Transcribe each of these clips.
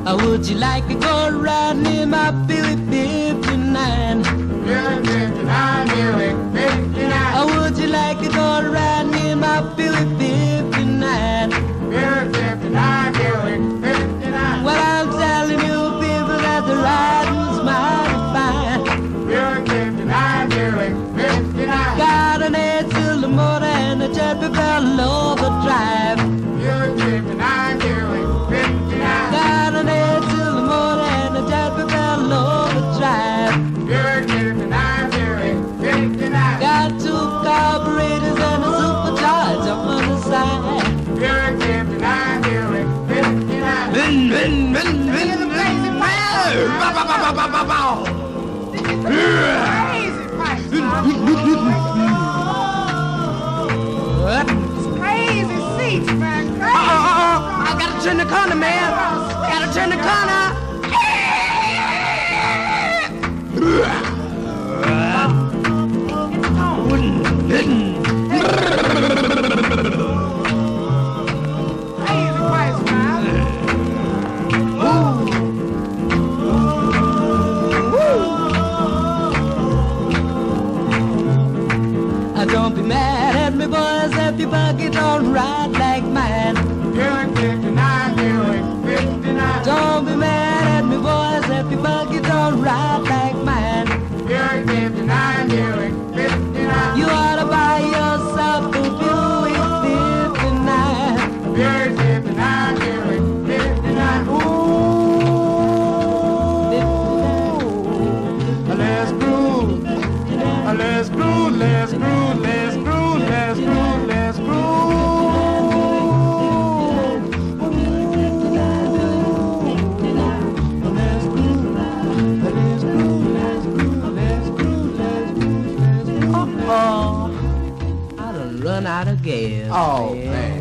Would you like to go riding in my Buick 59? Buick 59, Buick 59. Would you like to go riding in my Buick 59? Buick 59, Buick 59. Well, I'm telling you people that the riding's mighty fine. Buick 59, Buick 59. Got an 8-cylinder motor and a jet propelled overdrive. Buick 59, Buick 59. Got an 8-cylinder motor and a jet propelled overdrive. Buick 59, Buick 59. Got 2 carburetors and a supercharger on the side. Buick 59, Buick 59. Vin, vin, vin, vin, vin, vin. Crazy price, What? crazy seats, man. Crazy. I gotta turn the corner, man. Gotta turn the corner. Crazy price, man. Don't be mad at me, boys, if your buggy don't ride like mine. Buick 59, Buick 59. Don't be mad at me, boys, if your buggy don't ride like mine. Buick 59, Buick 59. You ought to buy yourself a Buick 59. Buick 59, Buick 59. Let's groove. Let's groove, let's groove, let's groove, let's groove, let's I done run out of gas. Oh, man.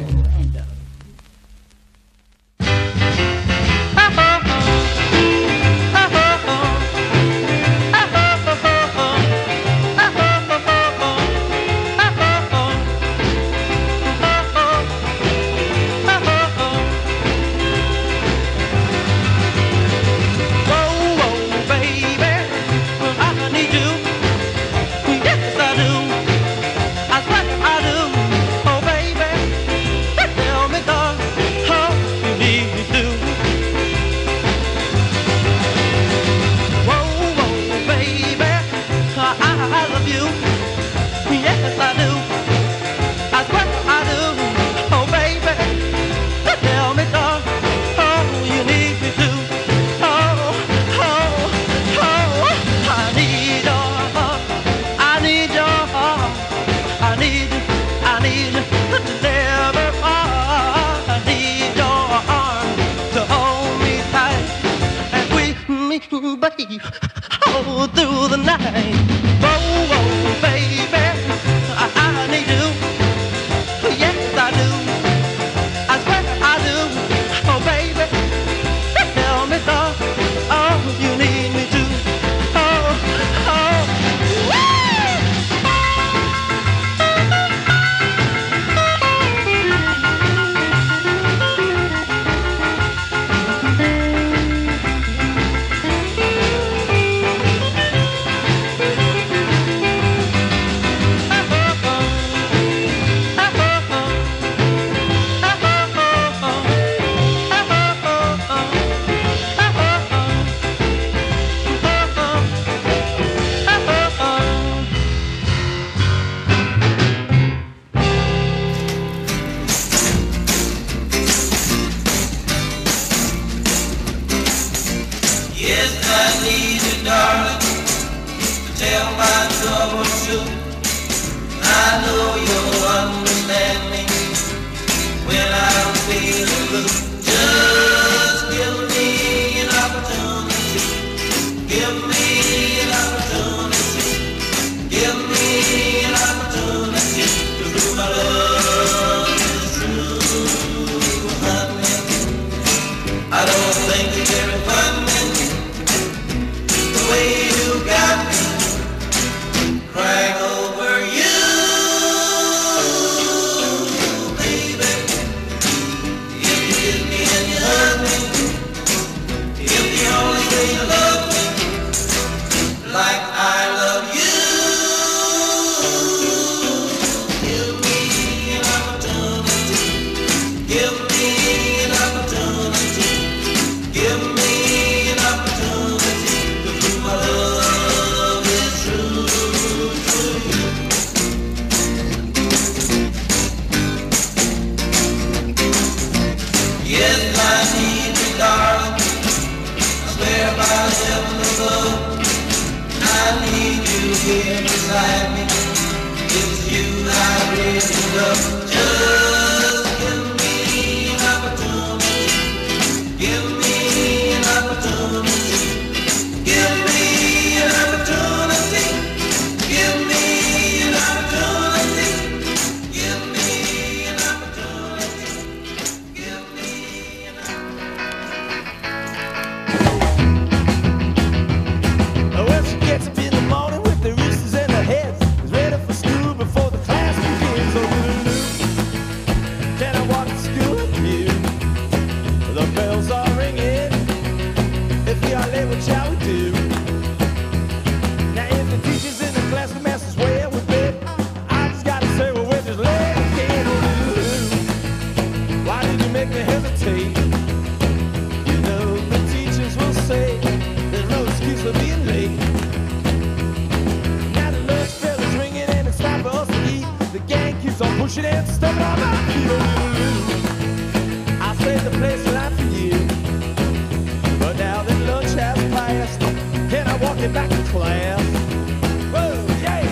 All through the night. Whoa, whoa, baby, I need you. Yes, I do. I swear I do. Oh, baby, tell me so. Oh, you need me to. Oh, oh, Yes, I need you, darling, to tell my trouble truth. I know you'll understand me when I'm feeling blue. Just give me an opportunity. Give me an opportunity. Give me an opportunity to prove my love is true, honey. I don't think you're very funny. The way you got me crying over you, baby. If you kiss me and you hug me, you here beside me. It's you I really love. Just give me an opportunity. Give me an opportunity. Give me an opportunity. Give me an opportunity. Give me an opportunity. Give me an opportunity. Well, she gets up in the morning with the roosters in her head, is ready for school before the class begins. Oh, Lulu, can I walk to school with you? The bells are ringing. If we are late, what shall we do? Now, if the teacher's in the class, the master's way with me, I just gotta say, well, we're just late again. Oh, Lulu, why did you make me hesitate? You know, the teachers will say there's no excuse for being late. Now the lunch bell is ringing and it's time for us to eat. The gang keeps on pushing and stepping on my feet. Oh, Lulu, I saved the place tonight for you. But now that lunch has passed, can I walk it back to class? Whoa, yeah!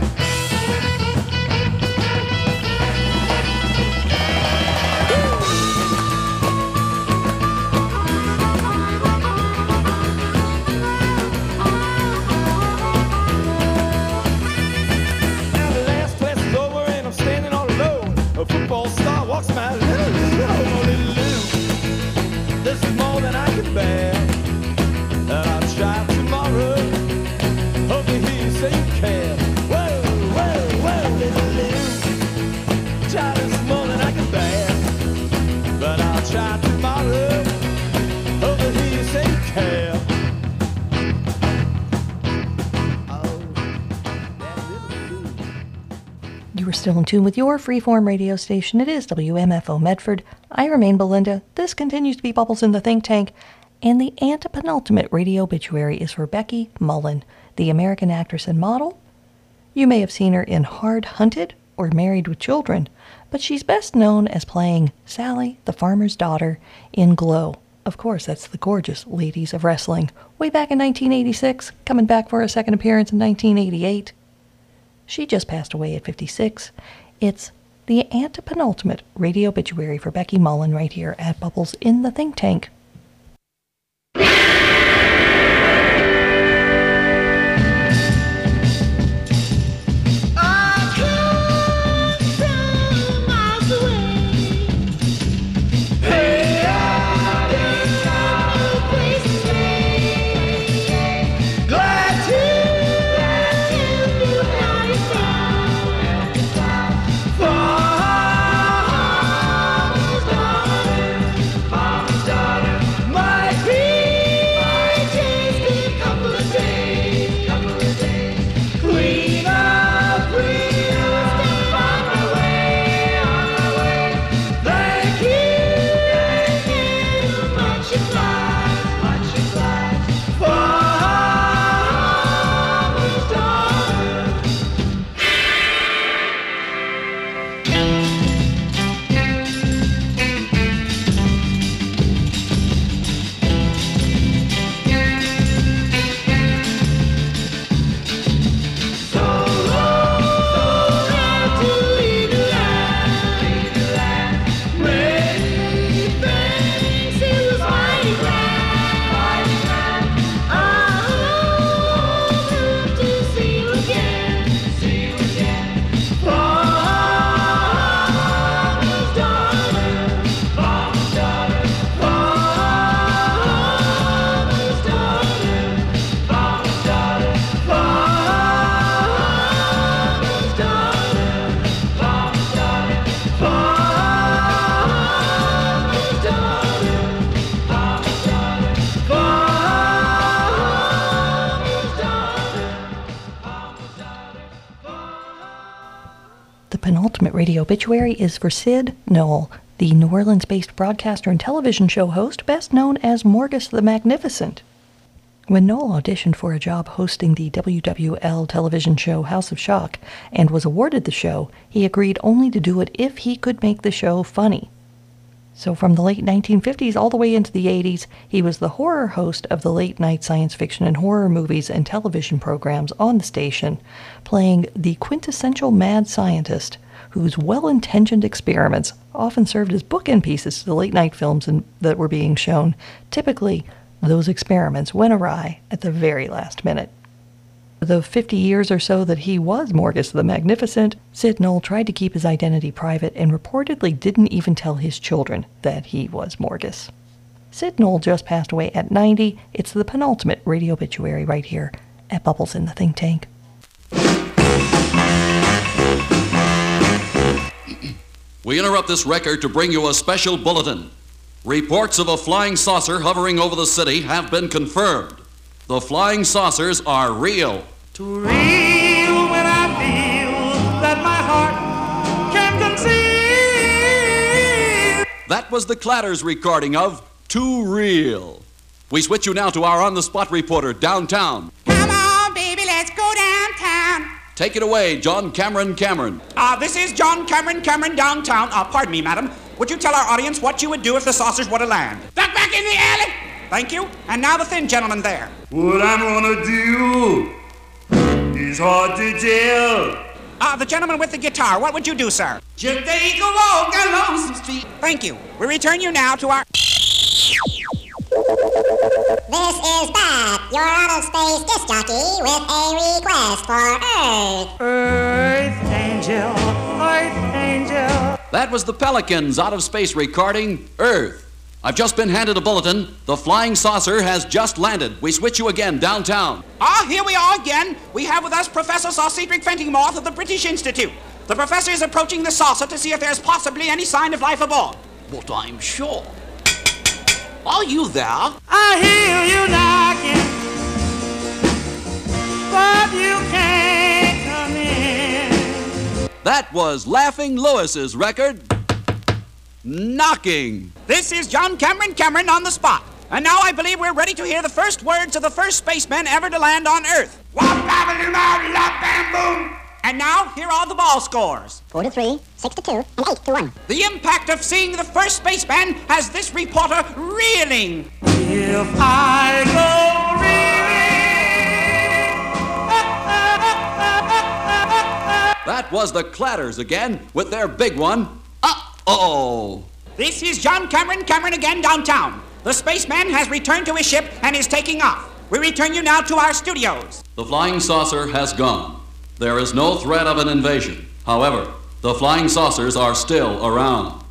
Now the last class is over and I'm standing all alone. A football star walks my little Lou. Oh, little Lou, this is more than I can bear. And I'll try tomorrow. Hope to hear you say you care. Whoa, whoa, whoa, little Lou, try this is more than I can bear. But I'll try tomorrow. Hope to hear you say you care. Oh, that little Lou. You are still in tune with your freeform radio station. It is WMFO Medford. I remain Belinda. This continues to be Bubbles in the Think Tank. And the antepenultimate radio obituary is for Becky Mullen, the American actress and model. You may have seen her in Hard Hunted or Married with Children, but she's best known as playing Sally, the farmer's daughter, in Glow. Of course, that's the gorgeous Ladies of Wrestling. Way back in 1986, coming back for a second appearance in 1988. She just passed away at 56. It's the antepenultimate radio obituary for Becky Mullen right here at Bubbles in the Think Tank. Penultimate radio obituary is for Sid Noel, the New Orleans-based broadcaster and television show host best known as Morgus the Magnificent. When Noel auditioned for a job hosting the WWL television show House of Shock and was awarded the show, he agreed only to do it if he could make the show funny. So from the late 1950s all the way into the 80s, he was the horror host of the late-night science fiction and horror movies and television programs on the station, playing the quintessential mad scientist whose well-intentioned experiments often served as bookend pieces to the late-night films that were being shown. Typically, those experiments went awry at the very last minute. The 50 years or so that he was Morgus the Magnificent, Sid Null tried to keep his identity private and reportedly didn't even tell his children that he was Morgus. Sid Null just passed away at 90. It's the penultimate radio obituary right here at Bubbles in the Think Tank. We interrupt this record to bring you a special bulletin. Reports of a flying saucer hovering over the city have been confirmed. The flying saucers are real. Too real when I feel that my heart can conceive. That was the Clatters recording of Too Real. We switch you now to our on-the-spot reporter downtown. Come on, baby, let's go downtown. Take it away, John Cameron Cameron. This is John Cameron downtown. Pardon me, madam. Would you tell our audience what you would do if the saucers were to land? Duck back in the alley! Thank you. And now the thin gentleman there. What I'm gonna do is hard to tell. The gentleman with the guitar, what would you do, sir? Just take a walk along some street. Thank you. We return you now to our... This is Bat, your out-of-space disc jockey, with a request for Earth. Earth angel, Earth angel. That was the Pelicans out-of-space recording Earth. I've just been handed a bulletin. The flying saucer has just landed. We switch you again downtown. Here we are again. We have with us Professor Sir Cedric Fentingmoth of the British Institute. The professor is approaching the saucer to see if there's possibly any sign of life aboard. But I'm sure. Are you there? I hear you knocking, but you can't come in. That was Laughing Lewis's record, Knocking. This is John Cameron on the spot. And now I believe we're ready to hear the first words of the first spaceman ever to land on Earth. And now, here are the ball scores. 4-3, 6-2, and 8-1. The impact of seeing the first spaceman has this reporter reeling. If I go reeling. That was the Clatters again with their big one, Uh-oh. This is John Cameron again downtown. The spaceman has returned to his ship and is taking off. We return you now to our studios. The flying saucer has gone. There is no threat of an invasion. However, the flying saucers are still around.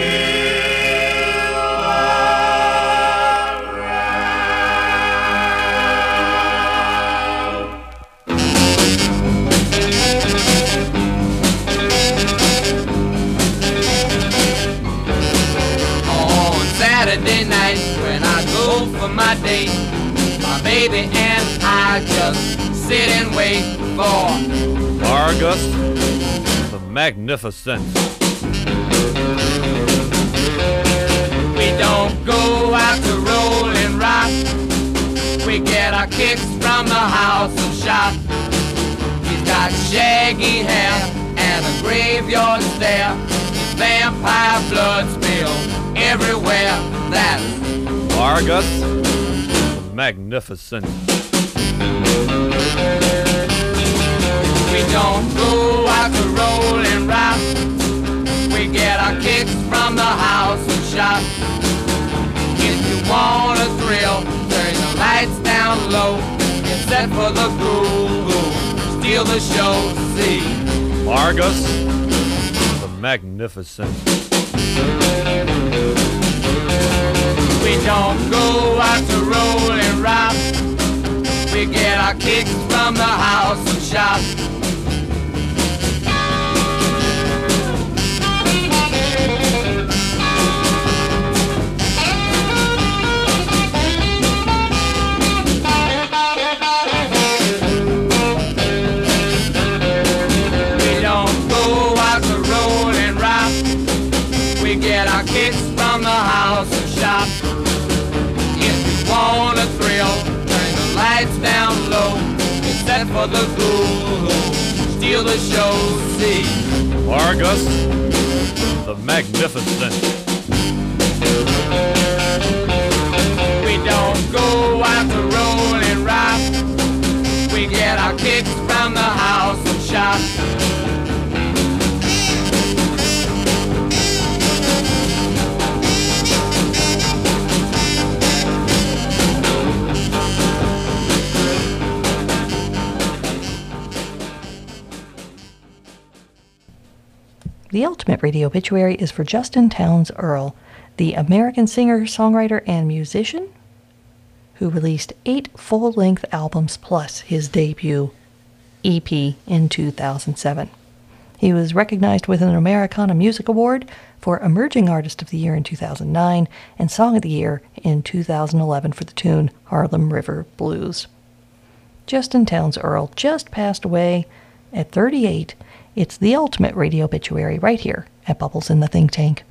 Saturday night when I go for my date, my baby and I just sit and wait for Argus the Magnificent. We don't go out to roll and rock. We get our kicks from the house of shop. He's got shaggy hair and a graveyard stare. Vampire blood spill everywhere. That's Argus the Magnificent. We don't go out to roll and rock. We get our kicks from the house and shop. If you want a thrill, turn the lights down low. Get set for the groove, steal the show, see Argus the Magnificent. We don't go out to roll and rock. We get our kicks from the house and shop. We don't go out to roll and rock. We get our kicks from the house and shop. If you want a thrill, turn the lights down low. Get set for the groove, steal the show, see Argus the Magnificent. We don't go after rolling rock. We get our kicks from the house and shop. The ultimate radio obituary is for Justin Townes Earle, the American singer, songwriter, and musician who released 8 full-length albums plus his debut EP in 2007. He was recognized with an Americana Music Award for Emerging Artist of the Year in 2009 and Song of the Year in 2011 for the tune Harlem River Blues. Justin Townes Earle just passed away at 38. It's the ultimate radio obituary right here at Bubbles in the Think Tank.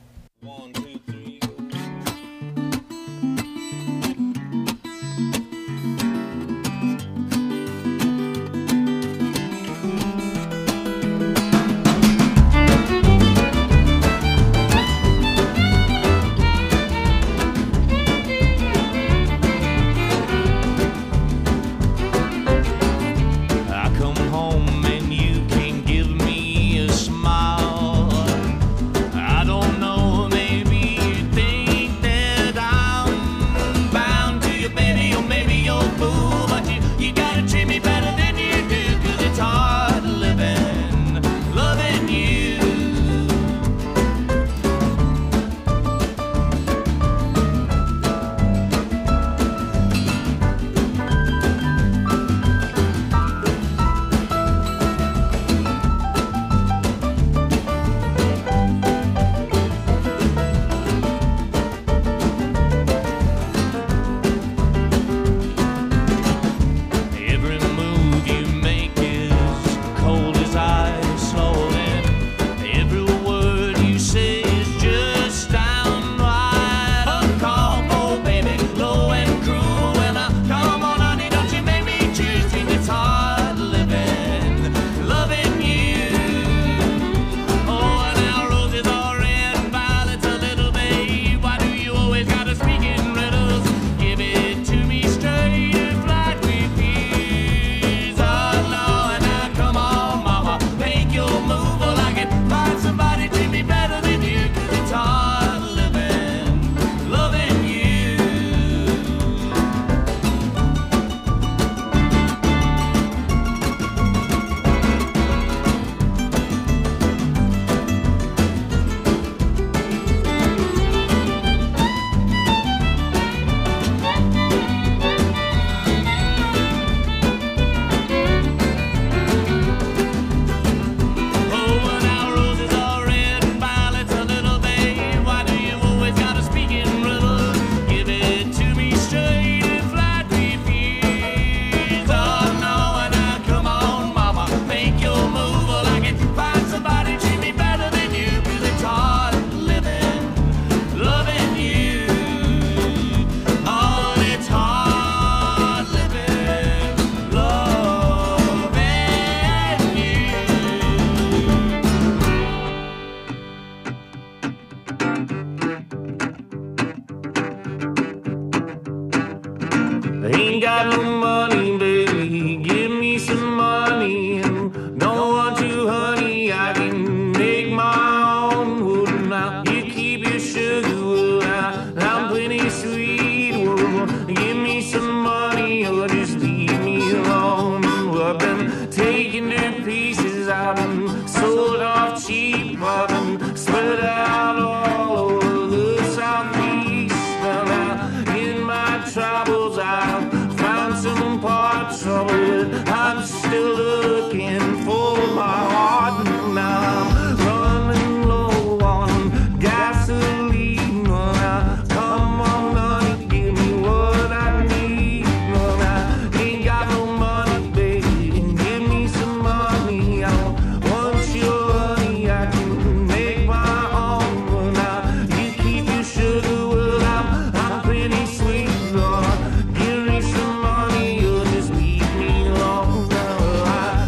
Ain't got no money, baby, give me some money. Don't want you, honey, I can make my own wood. Now you keep your sugar wood, I'm plenty sweet. Well, give me some money or just leave me alone. Well, I've been taken to pieces, I've been sold off cheap, I've been spread out all over the southeast. Now in my troubles I've found some parts of it. I'm still looking for my heart. Now I'm running low on gasoline. Now come on, honey, give me what I need. Now I ain't got no money, baby, give me some money. I want your honey, I can make my own. Now you keep your sugar, well, I'm pretty sweet. Lord, give me some money or just leave me alone. Now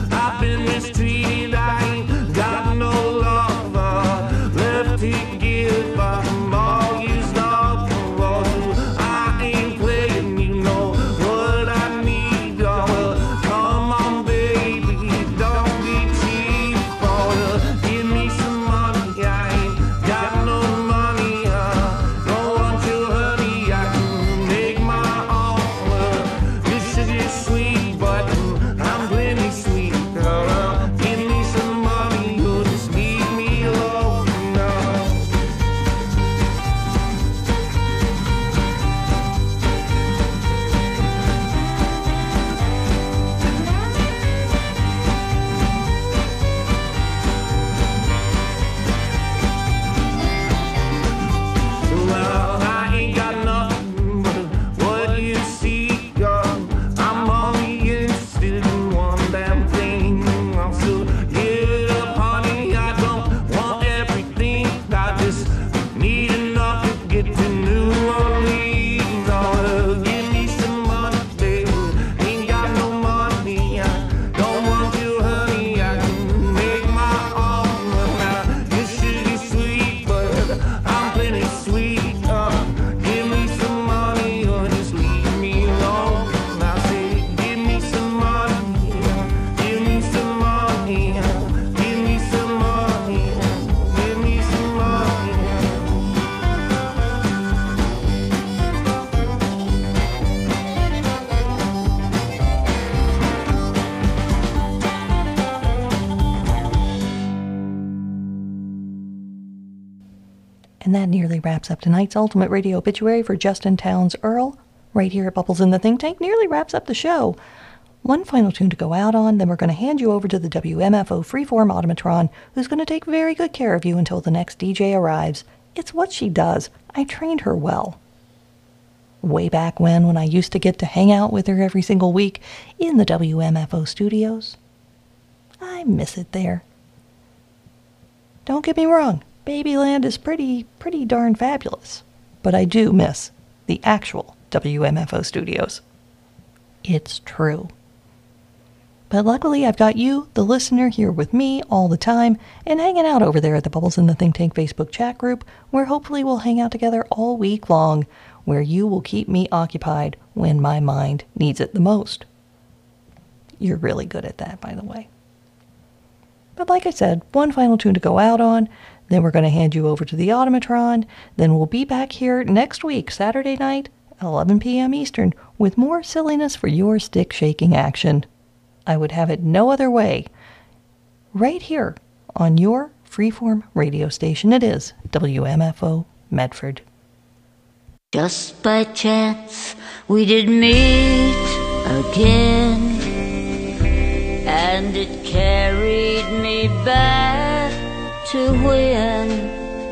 And that nearly wraps up tonight's Ultimate Radio Obituary for Justin Townes Earl, right here at Bubbles in the Think Tank. Nearly wraps up the show. One final tune to go out on, then we're going to hand you over to the WMFO Freeform Automatron, who's going to take very good care of you until the next DJ arrives. It's what she does. I trained her well. Way back when I used to get to hang out with her every single week in the WMFO studios. I miss it there. Don't get me wrong, Babyland is pretty darn fabulous, but I do miss the actual WMFO studios. It's true. But luckily I've got you, the listener, here with me all the time and hanging out over there at the Bubbles in the Think Tank Facebook chat group, where hopefully we'll hang out together all week long, where you will keep me occupied when my mind needs it the most. You're really good at that, by the way. But like I said, one final tune to go out on, then we're going to hand you over to the Automatron, then we'll be back here next week, Saturday night, 11 p.m. Eastern, with more silliness for your stick-shaking action. I would have it no other way. Right here on your freeform radio station. It is WMFO Medford. Just by chance we did meet again, and it carried me back to when,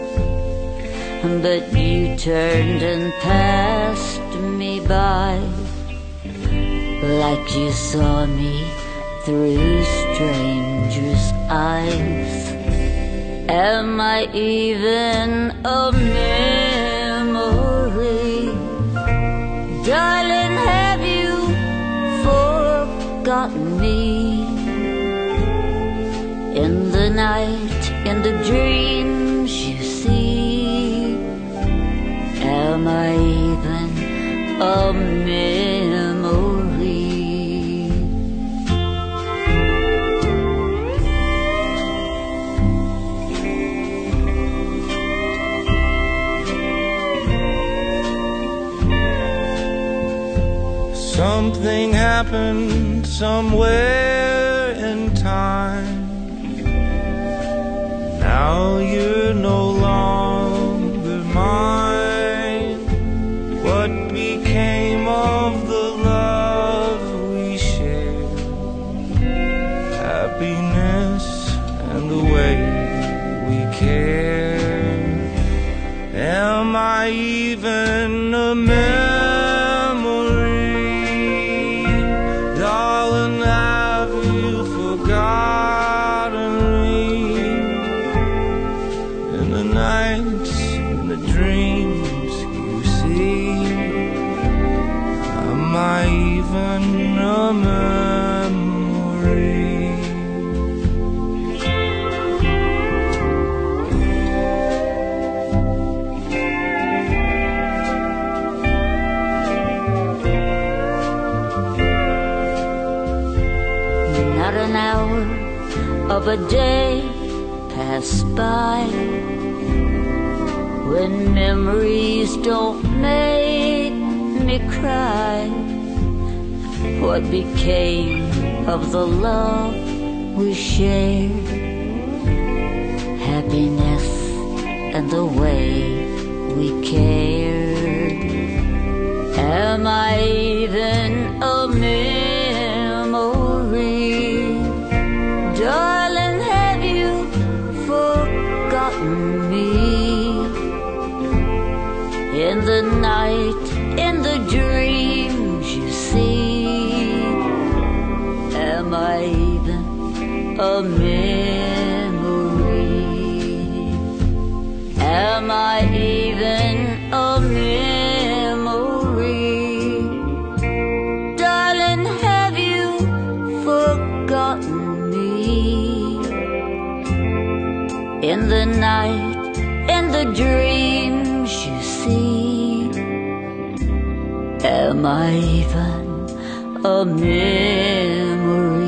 but you turned and passed me by, like you saw me through strangers' eyes. Am I even a memory? Darling, have you forgotten me? In the night, in the dreams you see, am I even a memory? Something happened somewhere in time. Now you're no longer mine. What became of the love we shared? Happiness and the way we cared. Am I even a memory? Darling, have you forgotten me? In the nights, in the dreams you see, am I even a memory? Not an hour of a day passed by when memories don't make me cry. What became of the love we shared? Happiness and the way we cared. Am I even a memory? Darling, have you forgotten me? In the night, in the dreams you see, am I even a memory? Am I even a memory? Darling, have you forgotten me? In the night, in the dreams you see, am I even a memory?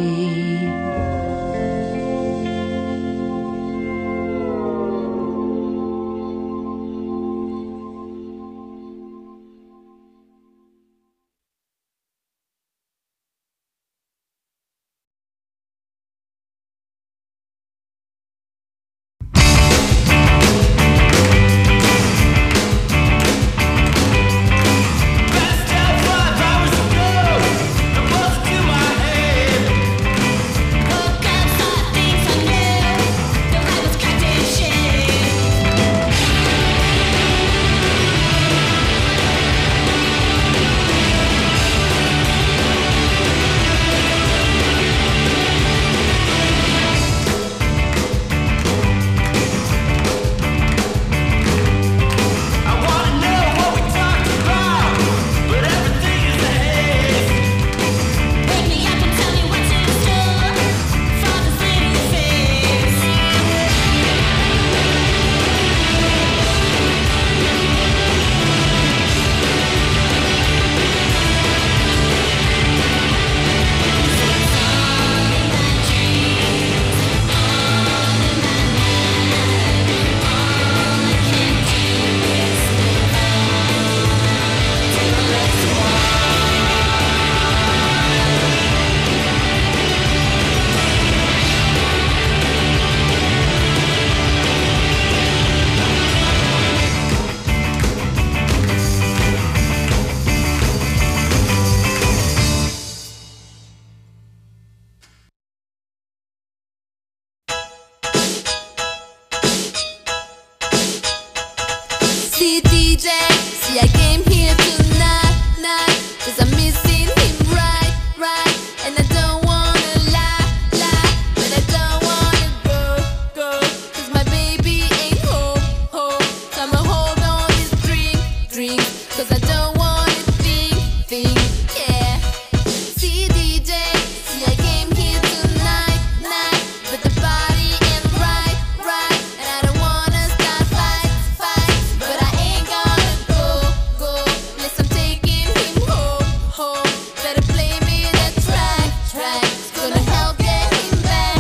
I'm missing him right. And I don't wanna lie, but I don't wanna go, 'cause my baby ain't home. So I'ma hold on this drink, 'cause I don't wanna think, yeah. See DJ, see I came here tonight, but the party ain't right, and I don't wanna start fight, but I ain't gonna go, unless I'm taking him home. Better play me that track, it's gonna help get him back.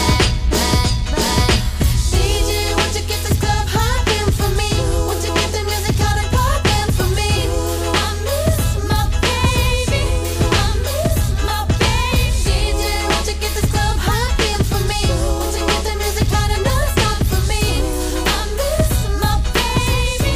DJ, won't you get this club hopping for me? Won't you get the music out and popping for me? I miss my baby, DJ, won't you get this club hopping for me? Won't you get the music out and not stop for me? I miss my baby,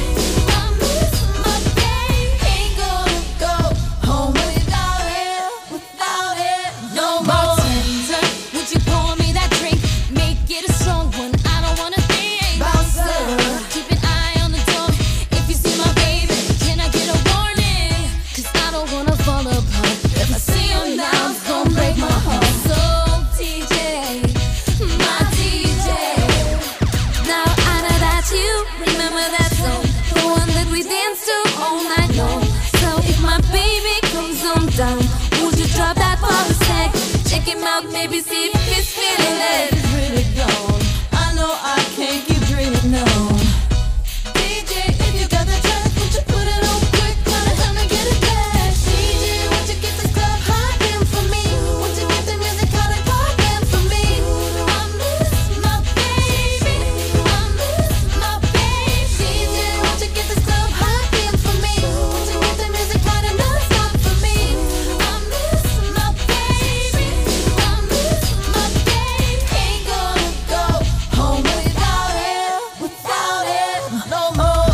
ain't gonna go home without it, no more. Bartender, would you pour me that drink? Make it a strong one, I don't wanna think. Bouncer, keep an eye on the door. If you see my baby, can I get a warning? 'Cause I don't wanna fall apart. If I see him now, it's gonna break my heart. So DJ, my DJ, now I know that you remember that song, the one that we danced to all night long. So if my baby comes on down, would you drop that for a sec? Check him out, maybe see if he's feeling it. It's really gone. I know I can't keep dreaming, no. DJ, if you got the track, would you put it on quick? Gonna help me get it back. DJ, won't you get this club hopping for me? Won't you get the music out and popping for me? I miss my baby, DJ, won't you get this club hopping for me? Won't you get the music out and not stop for me? I miss my baby, ain't gonna go home without it, no more.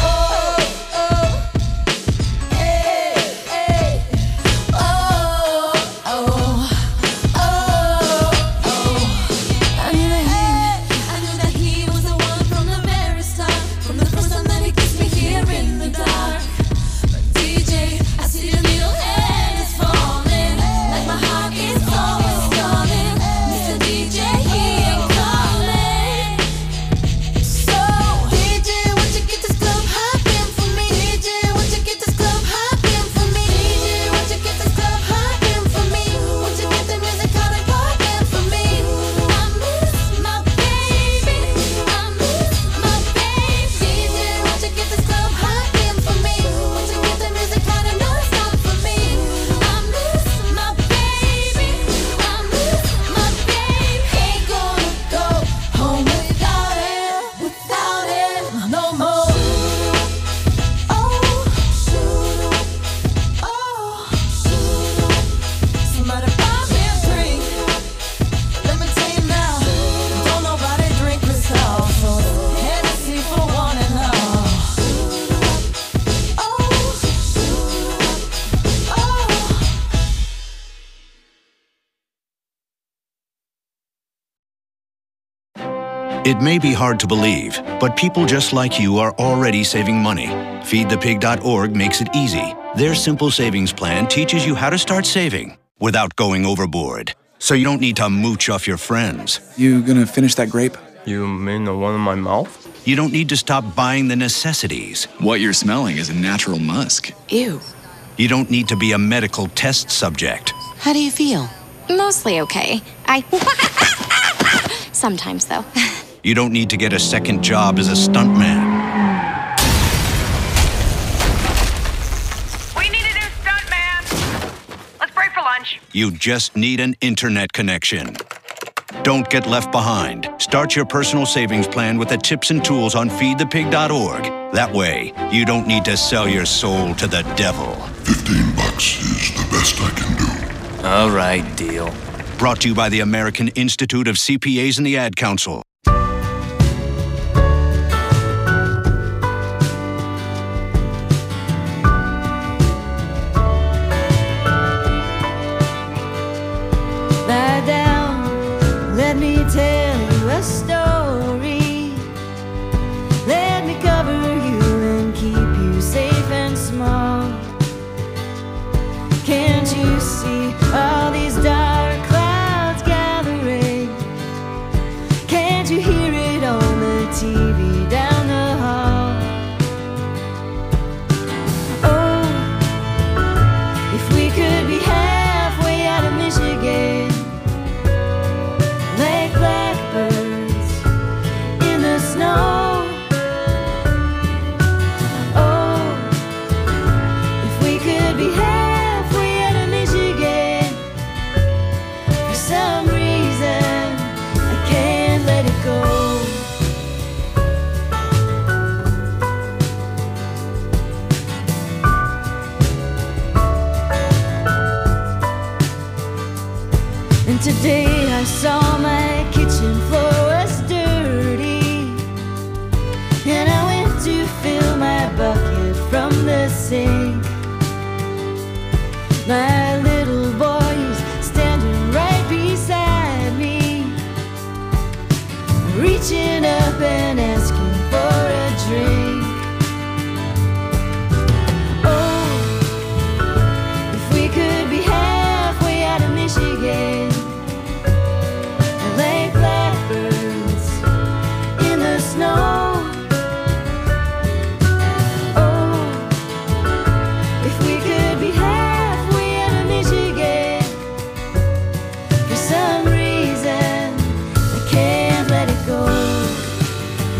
I knew that he was the one from the very start, from the first time that he kissed me here in the dark. But DJ, I see your little hand is falling, like my heart is always stalling. Mr. DJ, he ain't calling. So DJ, won't you get this club hopping for me? DJ, won't you get this club hopping for me? DJ, won't you get this club hopping for me? Won't you get the music out and popping for me? I miss my baby, DJ, won't you get this club hopping for me? Won't you get the music out and not stop for me? I miss my baby, ain't gonna go home without it, no more. Somebody buy me a drink. Let me tell you now, don't nobody drink this all. So Hennessy for one and all. It may be hard to believe, but people just like you are already saving money. FeedThePig.org makes it easy. Their simple savings plan teaches you how to start saving without going overboard. So you don't need to mooch off your friends. You gonna finish that grape? You mean the one in my mouth? You don't need to stop buying the necessities. What you're smelling is a natural musk. Ew. You don't need to be a medical test subject. How do you feel? Mostly okay. Sometimes, though. You don't need to get a second job as a stuntman. We need a new stuntman. Let's break for lunch. You just need an internet connection. Don't get left behind. Start your personal savings plan with the tips and tools on feedthepig.org. That way, you don't need to sell your soul to the devil. $15 is the best I can do. All right, deal. Brought to you by the American Institute of CPAs and the Ad Council. Lie down, let me tell you a story. Let me cover you and keep you safe and small. Can see all these dark clouds gathering? Can't you hear it on the TV down the hall? Oh, if we could be halfway out of Michigan, like blackbirds in the snow. Oh, if we could be halfway out of Michigan, for some reason I can't let it go. And today I saw my kitchen floor was dirty, and I went to fill my bucket from the sink. My little boy is standing right beside me, reaching up and asking for a drink. Oh, if we could be halfway out of Michigan, like blackbirds in the snow. Oh, if we could be halfway out of Michigan, for some reason I can't let it go.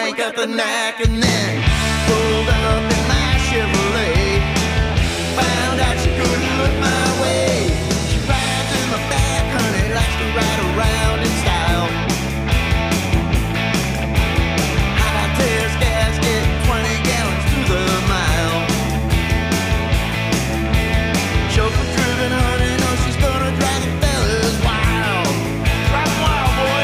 ain't got the knack. And then pulled up in my Chevrolet, found out she couldn't look my way. She rides in the back, honey, likes to ride around in style. High test gasket, 20 gallons to the mile. Chauffeur driven, honey, knows she's gonna drive the fellas wild. Drive 'em wild, boy.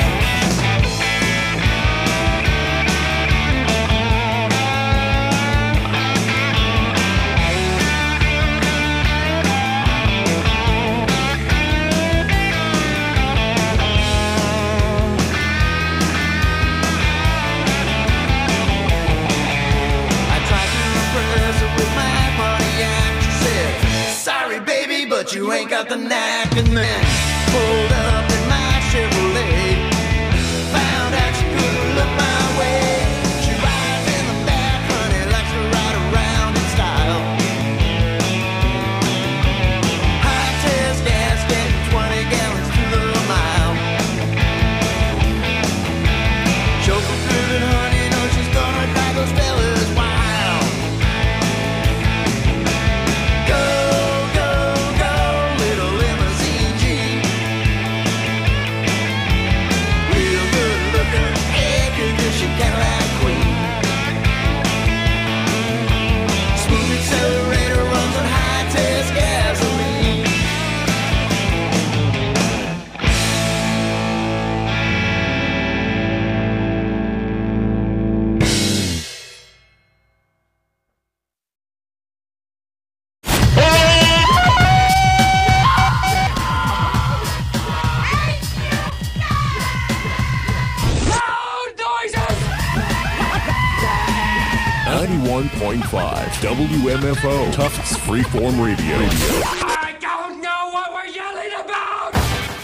But you ain't got the knack. And then pulled up in my Chevrolet, found out she couldn't look my way. She rides in the back, honey, likes to ride around in style. High test gasket, 20 gallons to the mile. Chauffeur driven, honey, knows she's gonna drive those fellas wild. Go. Cadillac Queen. Smooth accelerator runs on high test gasoline. WMFO, Tufts Freeform Radio. I don't know what we're yelling about!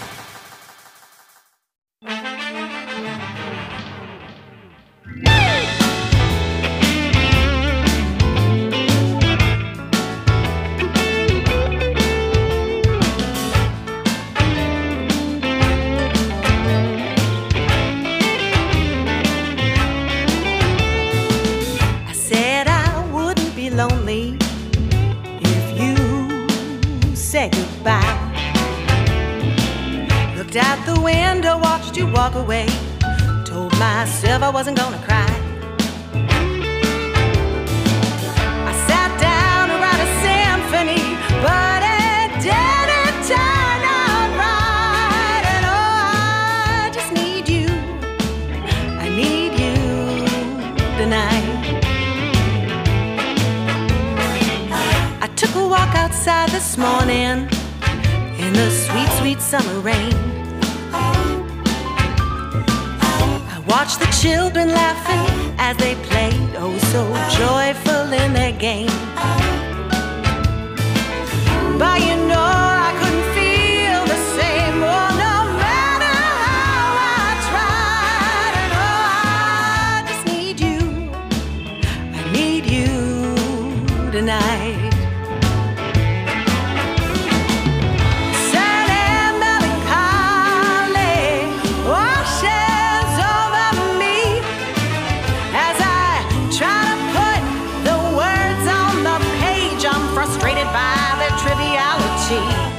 Lonely if you say goodbye. Looked out the window, watched you walk away. Told myself I wasn't gonna cry. I sat down to write a symphony, but it didn't turn out right. And oh, I just need you. I need you tonight. Took a walk outside this morning in the sweet, sweet summer rain. I watched the children laughing as they played, oh so joyful in their game. But you know I couldn't feel the same, oh no matter how I tried. And oh, I just need you, I need you tonight. Frustrated by their triviality.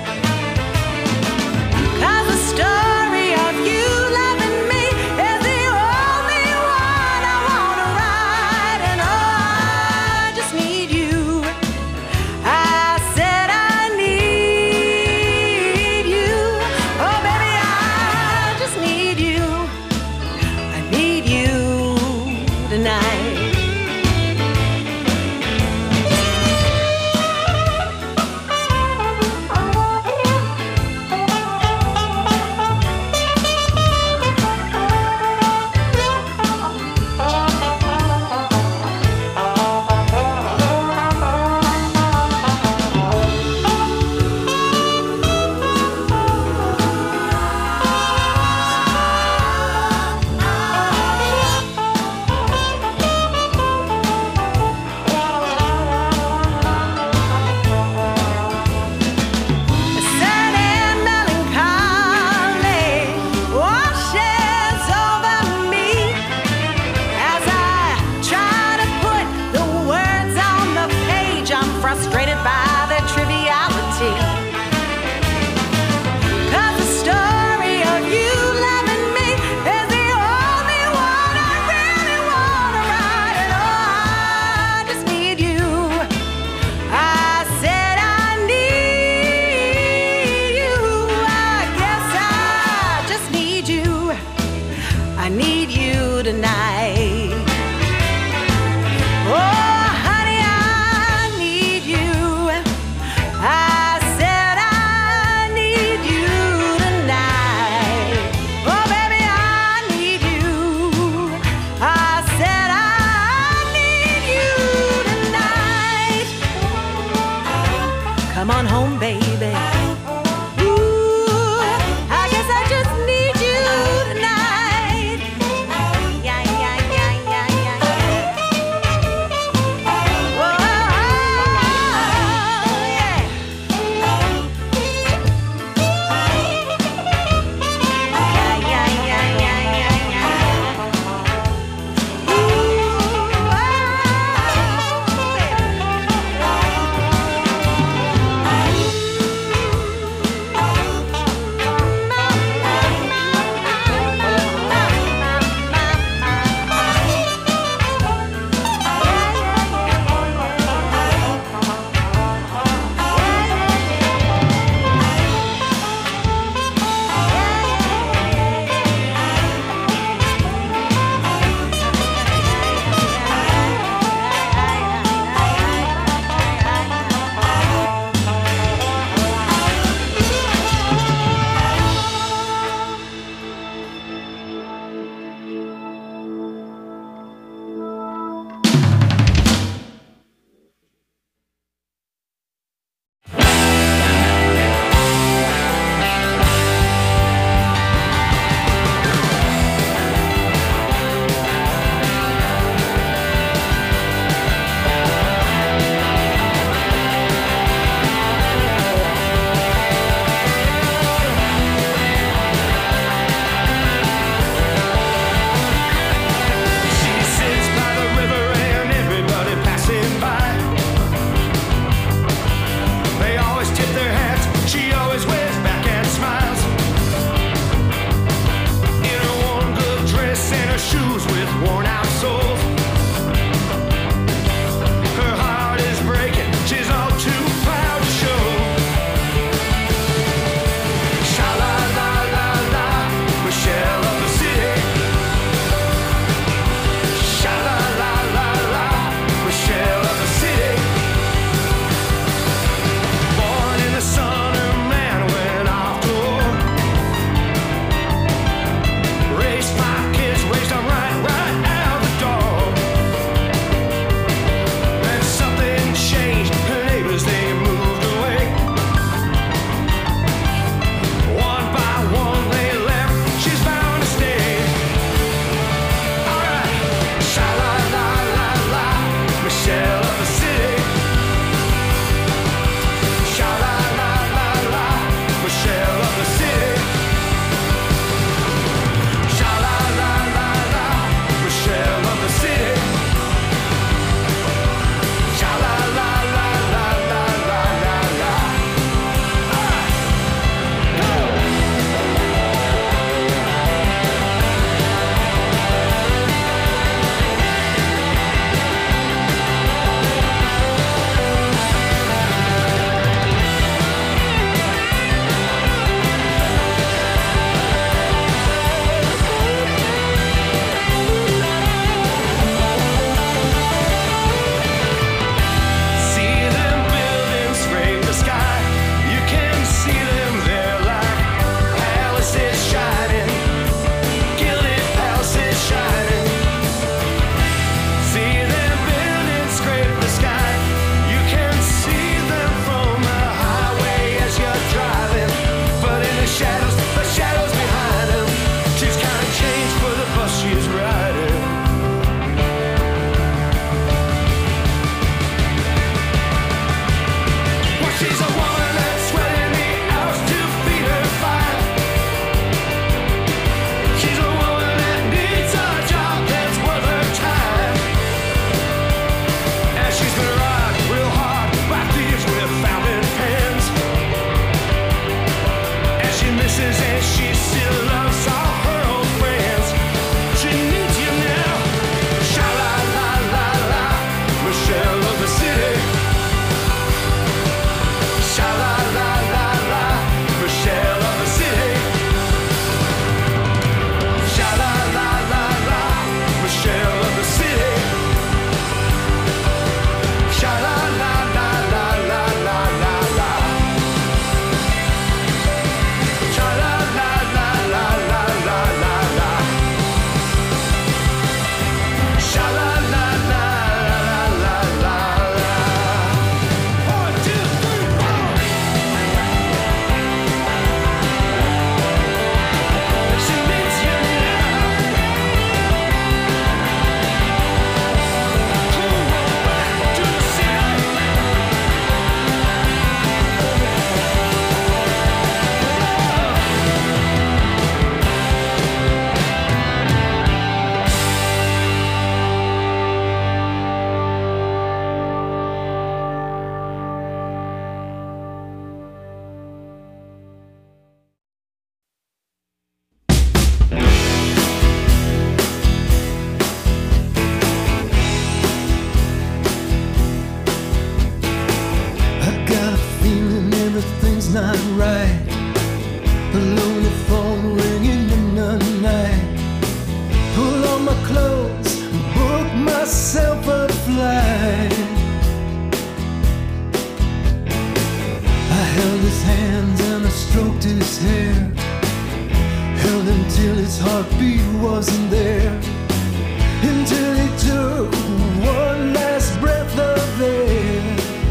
hair, held until his heartbeat wasn't there, until he took one last breath of air.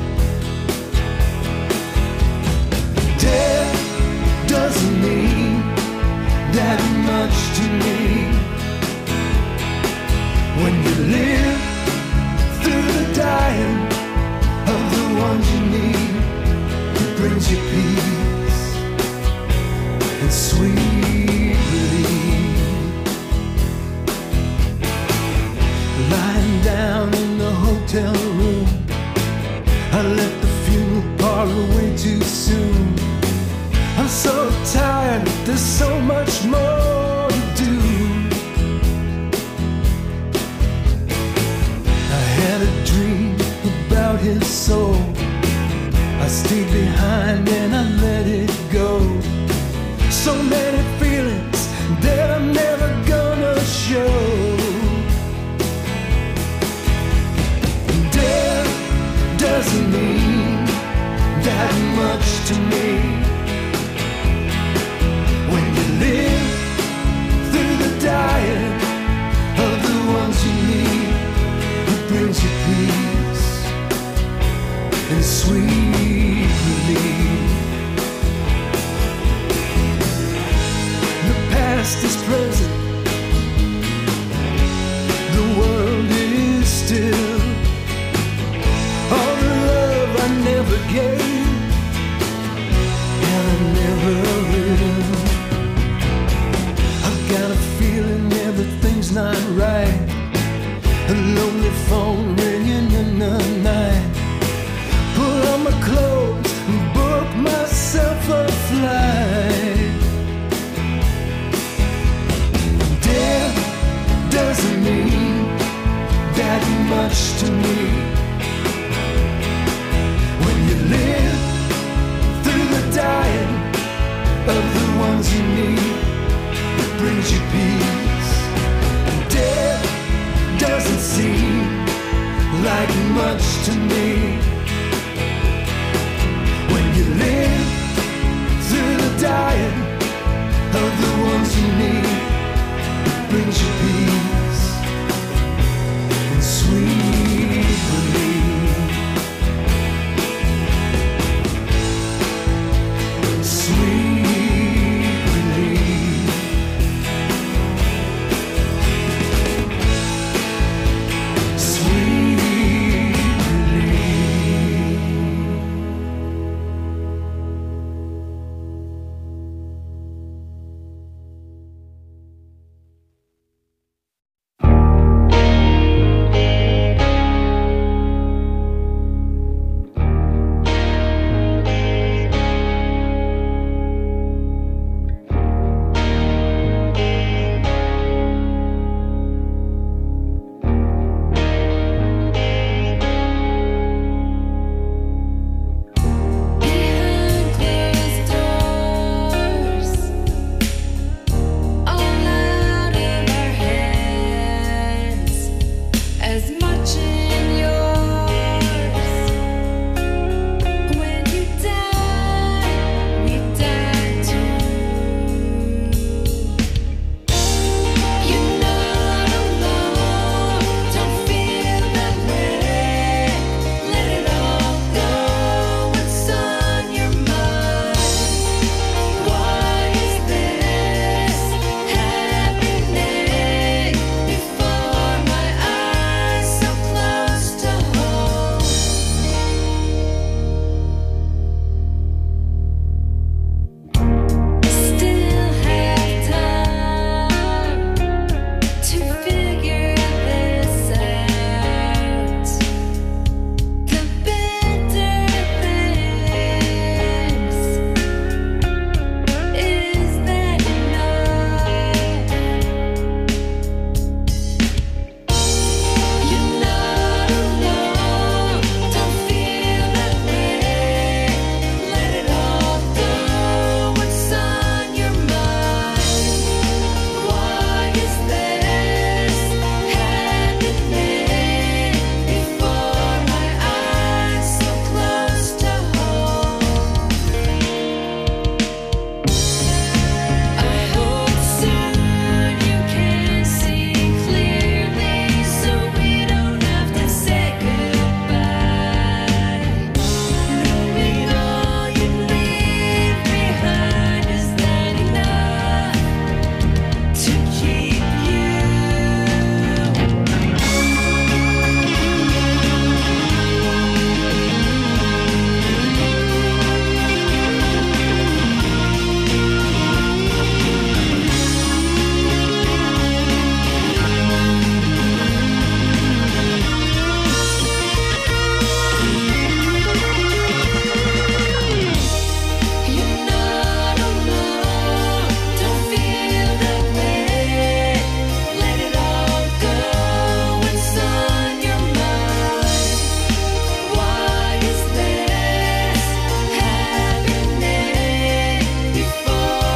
Death doesn't mean that much to me. When you live through the dying of the ones you need, it brings you peace and sweet relief. Lying down in the hotel room, I left the funeral parlor way too soon. I'm so tired, there's so much more to do. I had a dream about his soul. I stayed behind and I let it go. So many feelings that I'm never gonna show. Death doesn't mean that much to me. When you live through the dying of the ones you need, it brings you peace and sweet relief. The past is present, the world is still. All the love I never gave and I never